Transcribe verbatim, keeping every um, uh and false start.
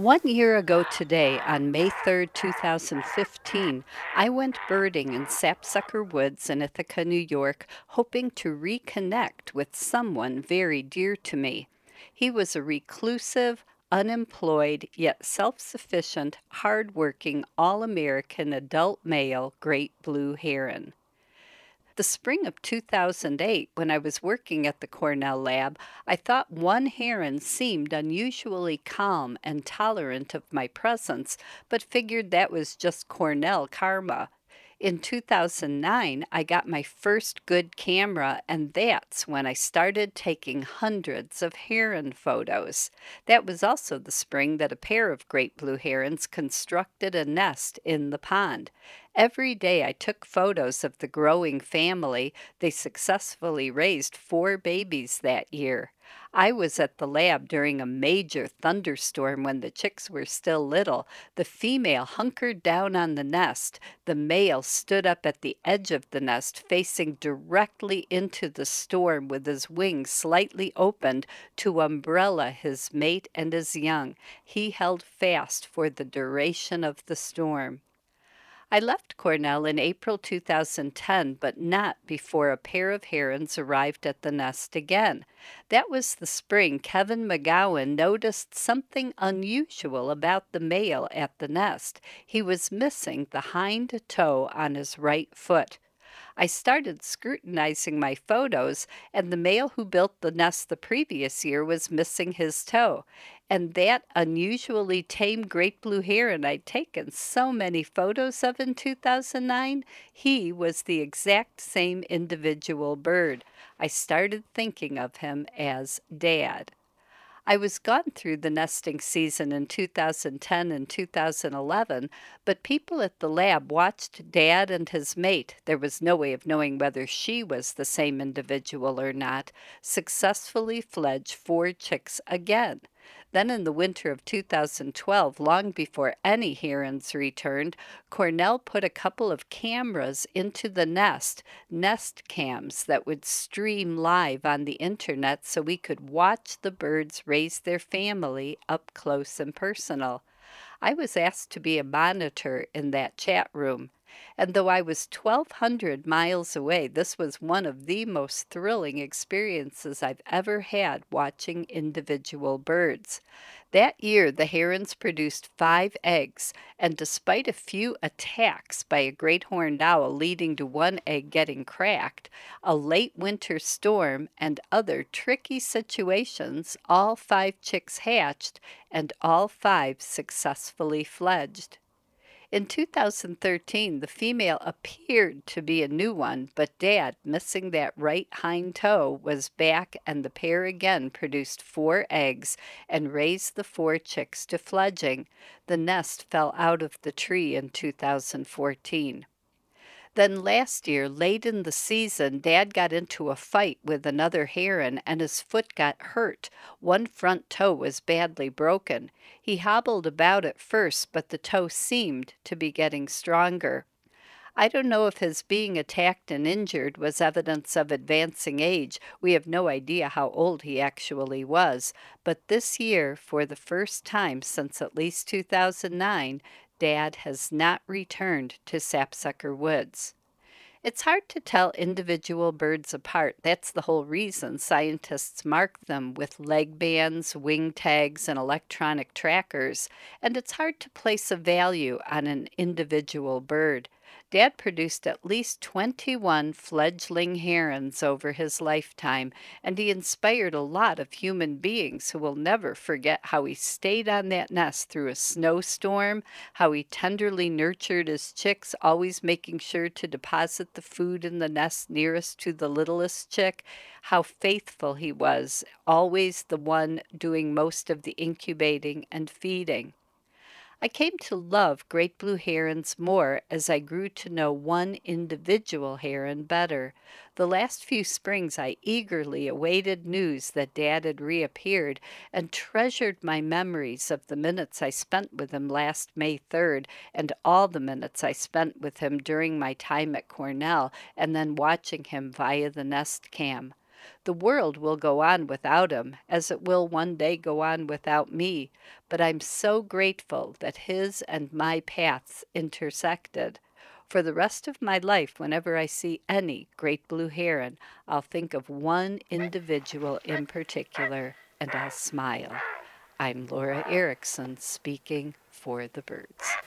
One year ago today, on May third, two thousand fifteen, I went birding in Sapsucker Woods in Ithaca, New York, hoping to reconnect with someone very dear to me. He was a reclusive, unemployed, yet self-sufficient, hard-working, all-American adult male great blue heron. The spring of two thousand eight, when I was working at the Cornell lab, I thought one heron seemed unusually calm and tolerant of my presence, but figured that was just Cornell karma. In two thousand nine, I got my first good camera, and that's when I started taking hundreds of heron photos. That was also the spring that a pair of great blue herons constructed a nest in the pond. Every day I took photos of the growing family. They successfully raised four babies that year. I was at the lab during a major thunderstorm when the chicks were still little. The female hunkered down on the nest. The male stood up at the edge of the nest, facing directly into the storm with his wings slightly opened to umbrella his mate and his young. He held fast for the duration of the storm. I left Cornell in April two thousand ten, but not before a pair of herons arrived at the nest again. That was the spring Kevin McGowan noticed something unusual about the male at the nest. He was missing the hind toe on his right foot. I started scrutinizing my photos, and the male who built the nest the previous year was missing his toe. And that unusually tame great blue heron I'd taken so many photos of in two thousand nine, he was the exact same individual bird. I started thinking of him as Dad. I was gone through the nesting season in two thousand ten and two thousand eleven, but people at the lab watched Dad and his mate — there was no way of knowing whether she was the same individual or not — successfully fledge four chicks again. Then in the winter of two thousand twelve, long before any herons returned, Cornell put a couple of cameras into the nest, nest cams that would stream live on the internet so we could watch the birds raise their family up close and personal. I was asked to be a monitor in that chat room. And though I was twelve hundred miles away, this was one of the most thrilling experiences I've ever had watching individual birds. That year, the herons produced five eggs, and despite a few attacks by a great horned owl leading to one egg getting cracked, a late winter storm, and other tricky situations, all five chicks hatched, and all five successfully fledged. In two thousand thirteen, the female appeared to be a new one, but Dad, missing that right hind toe, was back, and the pair again produced four eggs and raised the four chicks to fledging. The nest fell out of the tree in two thousand fourteen. Then last year, late in the season, Dad got into a fight with another heron and his foot got hurt. One front toe was badly broken. He hobbled about at first, but the toe seemed to be getting stronger. I don't know if his being attacked and injured was evidence of advancing age. We have no idea how old he actually was. But this year, for the first time since at least two thousand nine, Dad has not returned to Sapsucker Woods. It's hard to tell individual birds apart. That's the whole reason scientists mark them with leg bands, wing tags, and electronic trackers, and it's hard to place a value on an individual bird. Dad produced at least twenty-one fledgling herons over his lifetime, and he inspired a lot of human beings who will never forget how he stayed on that nest through a snowstorm, how he tenderly nurtured his chicks, always making sure to deposit the food in the nest nearest to the littlest chick, how faithful he was, always the one doing most of the incubating and feeding. I came to love great blue herons more as I grew to know one individual heron better. The last few springs I eagerly awaited news that Dad had reappeared, and treasured my memories of the minutes I spent with him last May third, and all the minutes I spent with him during my time at Cornell, and then watching him via the nest cam. The world will go on without him, as it will one day go on without me, but I'm so grateful that his and my paths intersected. For the rest of my life, whenever I see any great blue heron, I'll think of one individual in particular and I'll smile. I'm Laura Erickson speaking for the birds.